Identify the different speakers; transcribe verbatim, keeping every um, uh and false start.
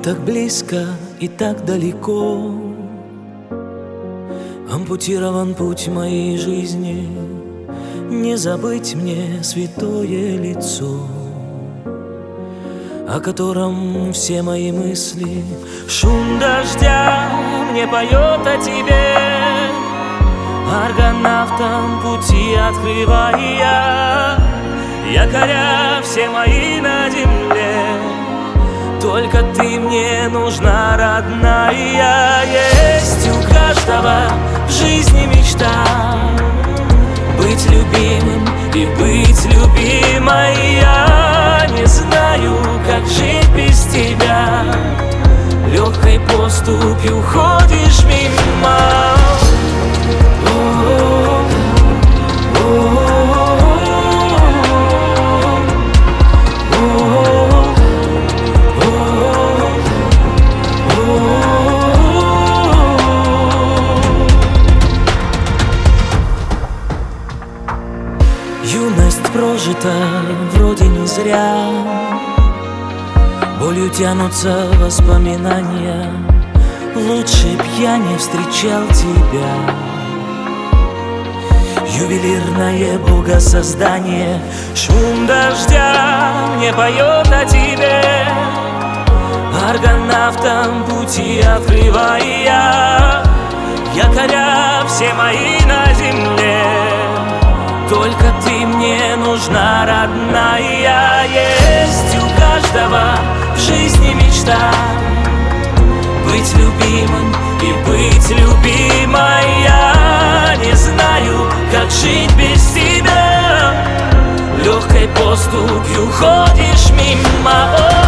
Speaker 1: так близко и так далеко. Ампутирован путь моей жизни, не забыть мне святое лицо, о котором все мои мысли. Шум дождя мне поет о тебе, аргонавтам пути открывая, якоря все мои на земле. Только ты мне нужна, родная. Есть у каждого в жизни мечта быть любимым и быть любимой. Я не знаю, как жить без тебя. Легкой поступью ходишь мимо. Юность прожита вроде не зря, болью тянутся воспоминания. Лучше б я не встречал тебя. Ювелирное богосоздание. Шум дождя мне поет о тебе, аргонавтам пути открывая, якоря все мои на земле. Только ты мне нужна, родная. Есть у каждого в жизни мечта быть любимым и быть любимой. Я не знаю, как жить без тебя. Легкой поступью ходишь мимо.